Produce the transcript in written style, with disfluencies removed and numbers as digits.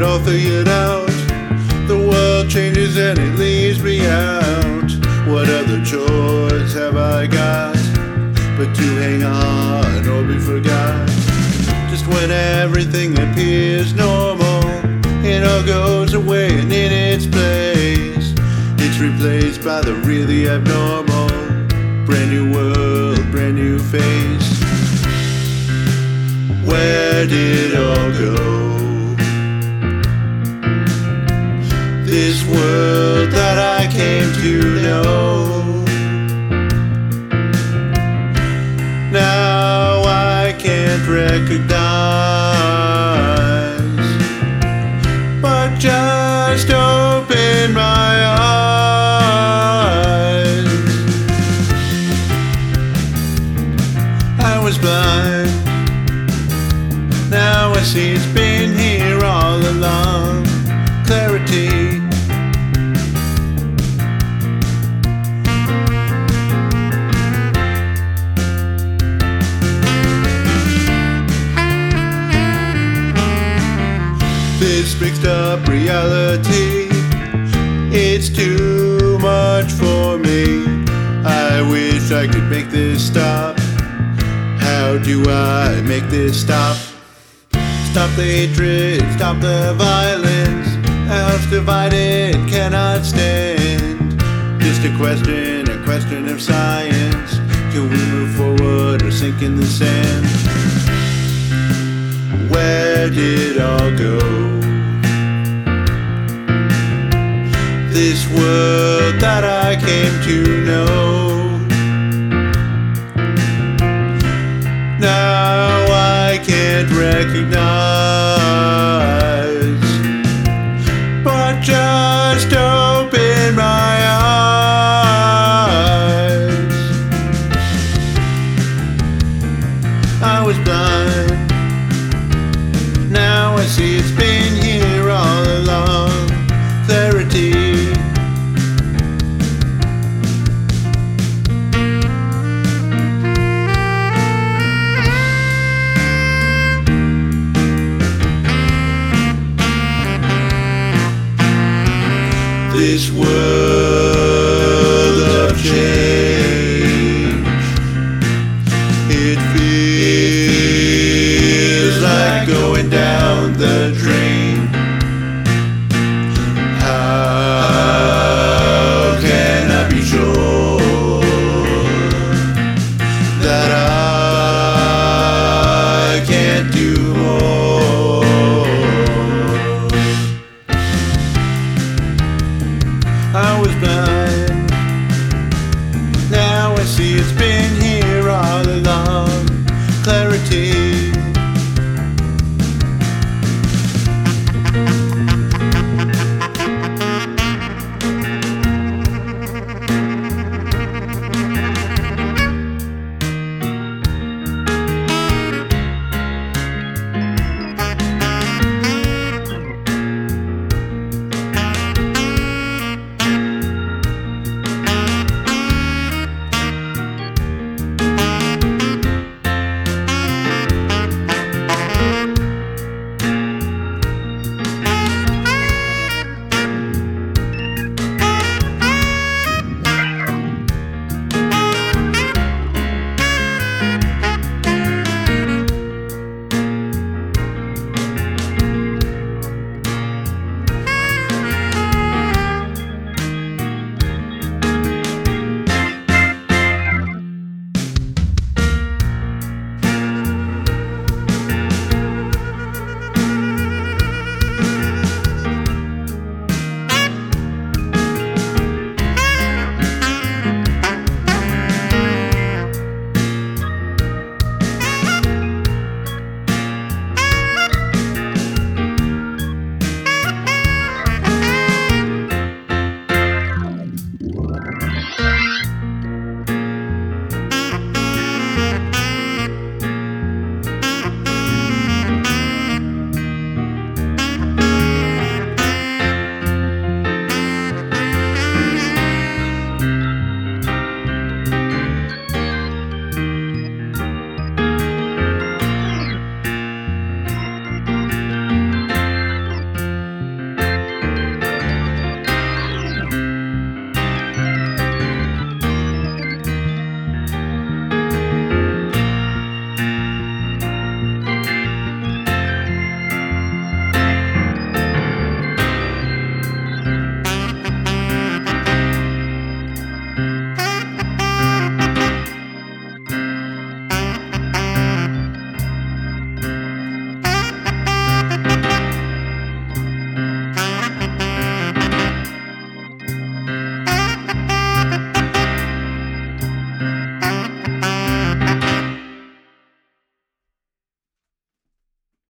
it all figured out. The world changes and it leaves me out. What other choice have I got but to hang on or be forgot? Just when everything appears normal, it all goes away and in its place it's replaced by the really abnormal. Brand new world, brand new face. Where did it all go? This world that I came to know. Now I can't recognize, but just open my eyes. I was blind, now I see it's been here all along. Clarity. This mixed up reality, it's too much for me. I wish I could make this stop. How do I make this stop? Stop the hatred, stop the violence. A house divided cannot stand. Just a question of science. Can we move forward or sink in the sand? Where did it all go? This world that I came to know. Now I can't recognize, but just open my eyes. I was blind, now I see it's been here all along. Clarity. This world